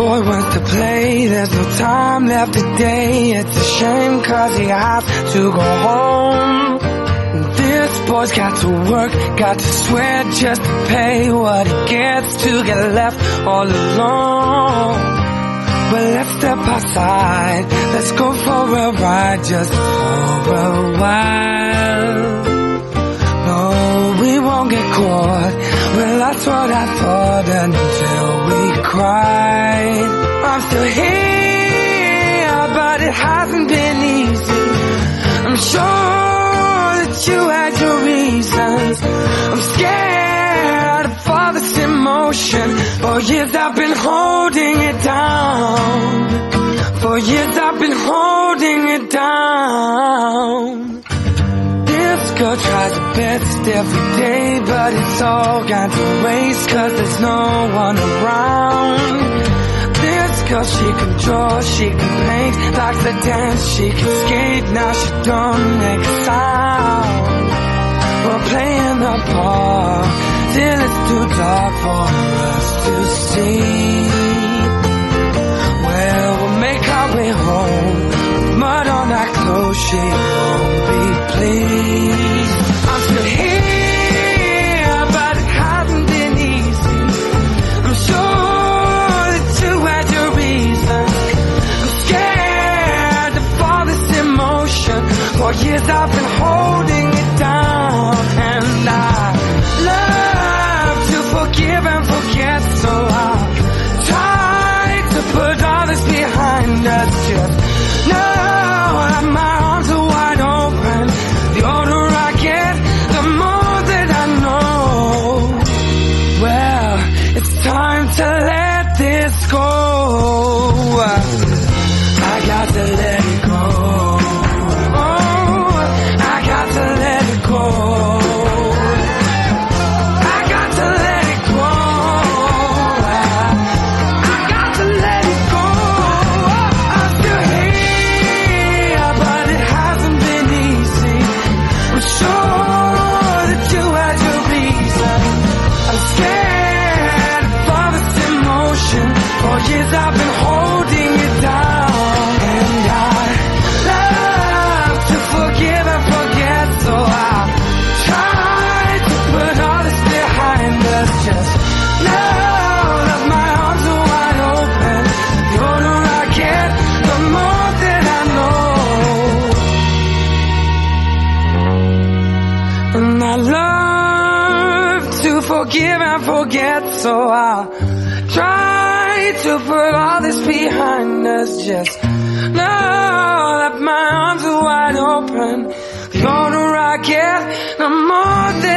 boy wants to play, there's no time left today. It's a shame cause he has to go home. This boy's got to work, got to sweat just to pay what he gets to get left all alone. Well, let's step outside, let's go for a ride just for a while. No, we won't get caught, well that's what I thought until we cried. I'm still here, but it hasn't been easy. I'm sure that you had your reasons. I'm scared of all this emotion. For years I've been holding it down. For years I've been holding it down. This girl tries her best every day, but it's all got to waste cause there's no one around. This girl, she can draw, she can paint, likes to dance, she can skate, now she don't make a sound. We're playing the part till it's too dark for us to see. Well, we'll make our way home, mud on our clothes, she won't be pleased. I'm still here, but it hasn't been easy. I'm sure that you had your reasons. I'm scared of all this emotion. For years I've been holding it down, and I love to forgive and forget, so I try to put all this behind us. Just know that my arms are wide open. The older I get, the more that I know. Well, it's time to let this go. I got to let it go. Oh, I got to let it go. I got to let it go. I got to let it go. I'm still here, but it hasn't been easy. I'm sure that you had your reason. I'm scared of all this emotion. For years I've been holding it down, and I love to forgive and forget, so I try to put all this behind us. Just know that my arms are wide open. The older I get, the more that I know. And I love to forgive and forget, so I'll try to put all this behind us. Just know that my arms are wide open. The older I get, the more that